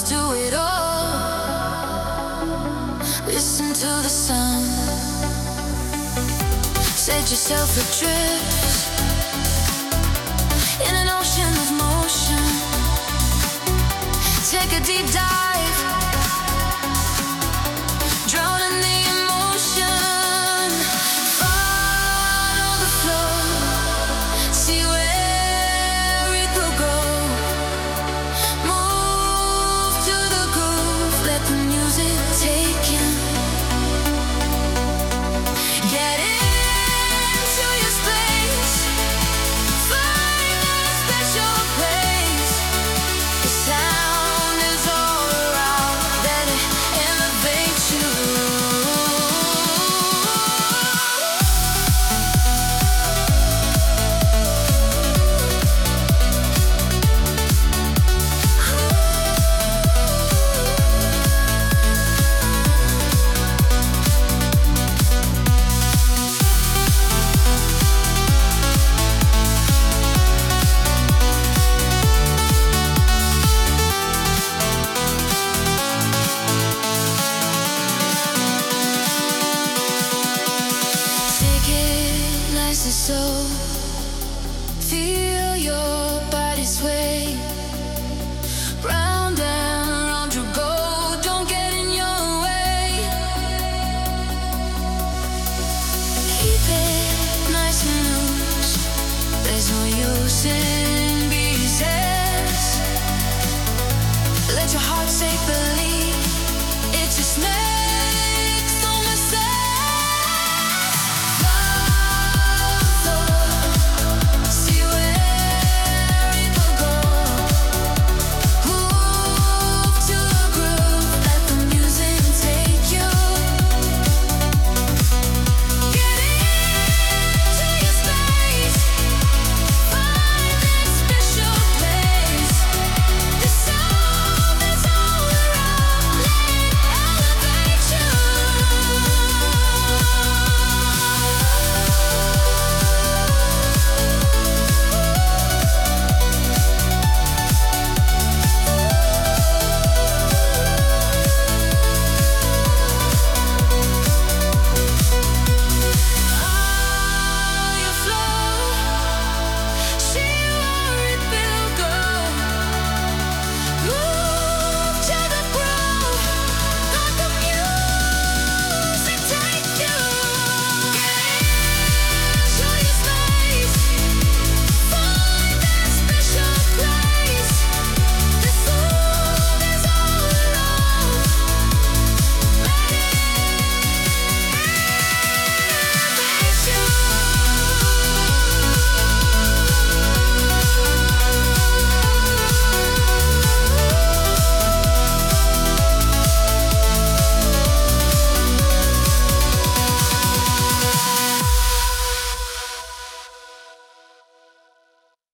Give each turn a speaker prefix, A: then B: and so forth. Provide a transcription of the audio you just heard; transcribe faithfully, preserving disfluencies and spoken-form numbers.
A: do it all. Listen to the sound. Set yourself adrift in an ocean of motion. Take a deep dive, drown in the emotion. Follow the flow, see where it will go. Move to the groove, let the music take you. Get into your space, find a special place. The sound is all around, let it elevate you. Take it nice and slow. Feel your body sway. Round and round you go. Don't get in your way. Keep it nice and loose. There's no use in